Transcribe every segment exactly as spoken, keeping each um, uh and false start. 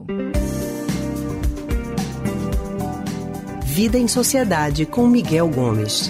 Público. Vida em Sociedade com Miguel Gomes.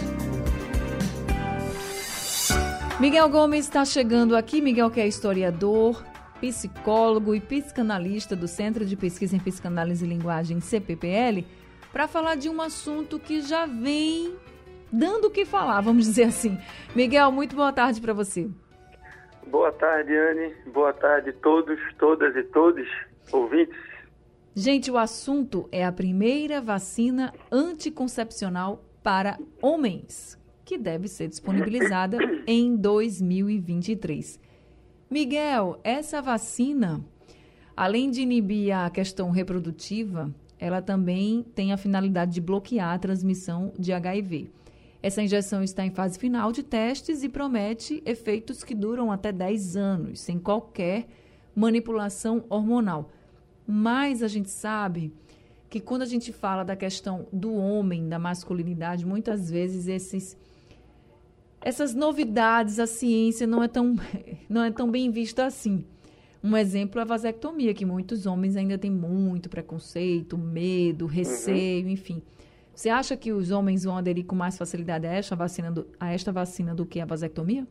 Miguel Gomes está chegando aqui. Miguel, que é historiador, psicólogo e psicanalista do Centro de Pesquisa em Psicanálise e Linguagem, C P P L, para falar de um assunto que já vem dando o que falar, vamos dizer assim. Miguel, muito boa tarde para você. Boa tarde, Anne. Boa tarde a todos, todas e todos ouvintes. Gente, o assunto é a primeira vacina anticoncepcional para homens, que deve ser disponibilizada em dois mil e vinte e três. Miguel, essa vacina, além de inibir a questão reprodutiva, ela também tem a finalidade de bloquear a transmissão de H I V. Essa injeção está em fase final de testes e promete efeitos que duram até dez anos, sem qualquer manipulação hormonal. Mas a gente sabe que quando a gente fala da questão do homem, da masculinidade, muitas vezes esses, essas novidades, a ciência não é tão, não é tão bem vista assim. Um exemplo é a vasectomia, que muitos homens ainda têm muito preconceito, medo, receio, uhum. enfim. Você acha que os homens vão aderir com mais facilidade a esta vacina do, a esta vacina do que a vasectomia?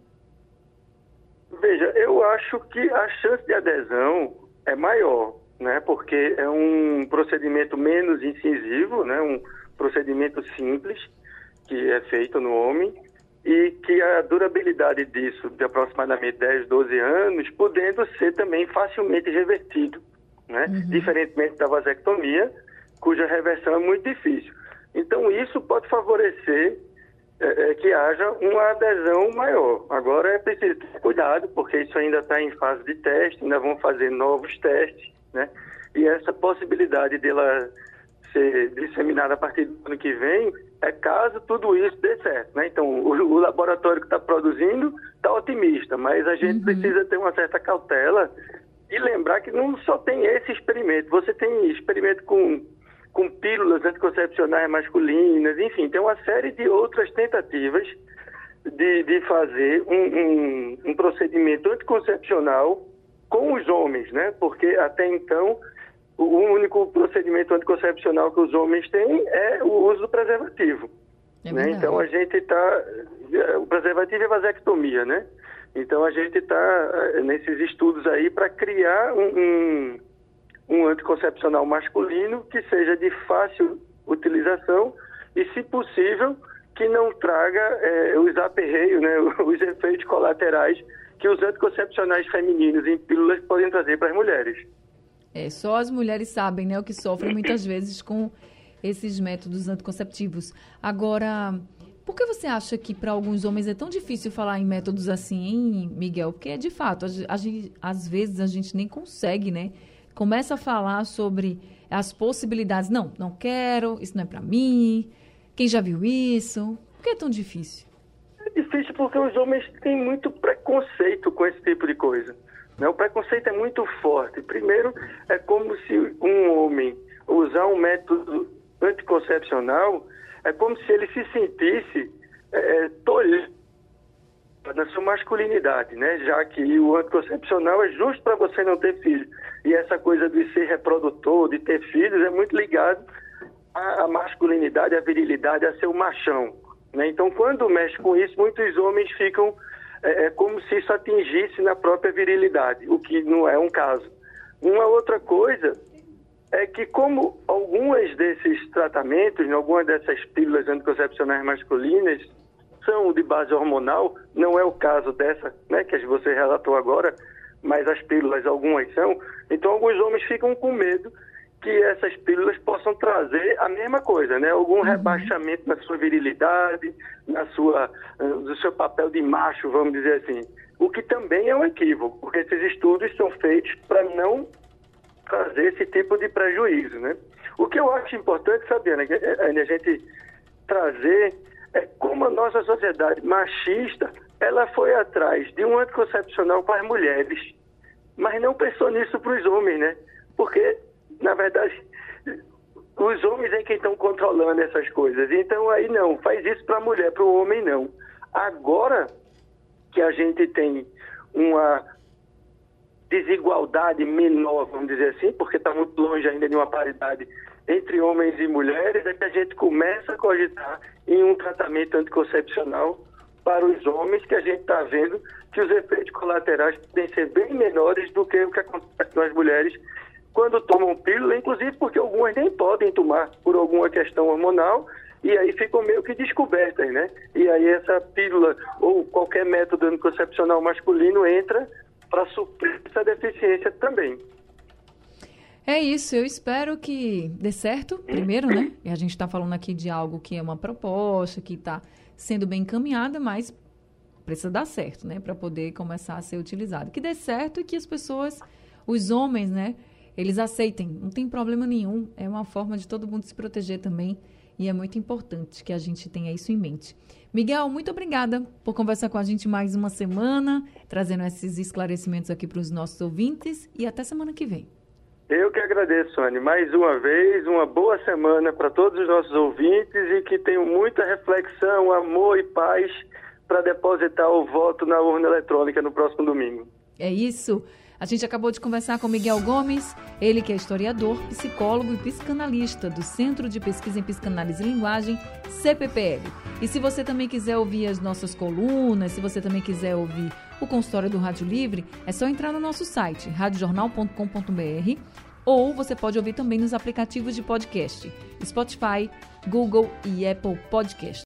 Veja, eu acho que a chance de adesão é maior, né? Porque é um procedimento menos incisivo, né? Um procedimento simples que é feito no homem e que a durabilidade disso de aproximadamente dez, doze anos, podendo ser também facilmente revertido, né? Uhum. Diferentemente da vasectomia, cuja reversão é muito difícil. Então, isso pode favorecer é, é, que haja uma adesão maior. Agora é preciso ter cuidado, porque isso ainda está em fase de teste, ainda vão fazer novos testes, né? E essa possibilidade dela ser disseminada a partir do ano que vem é caso tudo isso dê certo, né? Então, o, o laboratório que está produzindo está otimista, mas a gente uhum. precisa ter uma certa cautela e lembrar que não só tem esse experimento, você tem experimento com... com pílulas anticoncepcionais masculinas, enfim, tem uma série de outras tentativas de, de fazer um, um, um procedimento anticoncepcional com os homens, né? Porque até então o único procedimento anticoncepcional que os homens têm é o uso do preservativo. É né? Então a gente está... O preservativo é vasectomia, né? Então a gente está nesses estudos aí para criar um... um um anticoncepcional masculino que seja de fácil utilização e, se possível, que não traga é, os aperreios, né, os efeitos colaterais que os anticoncepcionais femininos em pílulas podem trazer para as mulheres. É, só as mulheres sabem, né, o que sofrem muitas vezes com esses métodos anticonceptivos. Agora, por que você acha que para alguns homens é tão difícil falar em métodos assim, hein, Miguel? Porque, de fato, a, a gente, às vezes a gente nem consegue, né? Começa a falar sobre as possibilidades. Não, não quero, isso não é para mim. Quem já viu isso? Por que é tão difícil? É difícil porque os homens têm muito preconceito com esse tipo de coisa. Né? O preconceito é muito forte. Primeiro, é como se um homem usar um método anticoncepcional, é como se ele se sentisse é, tolhido na sua masculinidade, né? Já que o anticoncepcional é justo para você não ter filho. E essa coisa de ser reprodutor, de ter filhos, é muito ligado à masculinidade, à virilidade, a ser o machão. Né? Então, quando mexe com isso, muitos homens ficam é, como se isso atingisse na própria virilidade, o que não é um caso. Uma outra coisa é que, como algumas desses tratamentos, algumas dessas pílulas anticoncepcionais masculinas são de base hormonal, não é o caso dessa, né, que você relatou agora, mas as pílulas, algumas são. Então, alguns homens ficam com medo que essas pílulas possam trazer a mesma coisa, né? Algum uhum. rebaixamento na sua virilidade, na sua, no seu papel de macho, vamos dizer assim. O que também é um equívoco, porque esses estudos são feitos para não trazer esse tipo de prejuízo, né? O que eu acho importante, saber, né, a gente trazer é como a nossa sociedade machista, ela foi atrás de um anticoncepcional para as mulheres, mas não pensou nisso para os homens, né? Porque, na verdade, os homens é quem estão controlando essas coisas. Então, aí não, faz isso para a mulher, para o homem não. Agora que a gente tem uma desigualdade menor, vamos dizer assim, porque está muito longe ainda de uma paridade entre homens e mulheres, é que a gente começa a cogitar em um tratamento anticoncepcional para os homens, que a gente está vendo que os efeitos colaterais podem ser bem menores do que o que acontece nas mulheres quando tomam pílula, inclusive porque algumas nem podem tomar por alguma questão hormonal, e aí ficam meio que descobertas, né? E aí essa pílula ou qualquer método anticoncepcional masculino entra para suprir essa deficiência também. É isso, eu espero que dê certo, primeiro, né? E a gente está falando aqui de algo que é uma proposta, que está sendo bem encaminhada, mas precisa dar certo, né? Para poder começar a ser utilizado. Que dê certo e que as pessoas, os homens, né? Eles aceitem, não tem problema nenhum. É uma forma de todo mundo se proteger também. E é muito importante que a gente tenha isso em mente. Miguel, muito obrigada por conversar com a gente mais uma semana, trazendo esses esclarecimentos aqui para os nossos ouvintes. E até semana que vem. Eu que agradeço, Anne. Mais uma vez, uma boa semana para todos os nossos ouvintes e que tenham muita reflexão, amor e paz para depositar o voto na urna eletrônica no próximo domingo. É isso. A gente acabou de conversar com Miguel Gomes, ele que é historiador, psicólogo e psicanalista do Centro de Pesquisa em Psicanálise e Linguagem, C P P L. E se você também quiser ouvir as nossas colunas, se você também quiser ouvir o consultório do Rádio Livre, é só entrar no nosso site, rádio jornal ponto com ponto b r, ou você pode ouvir também nos aplicativos de podcast, Spotify, Google e Apple Podcast.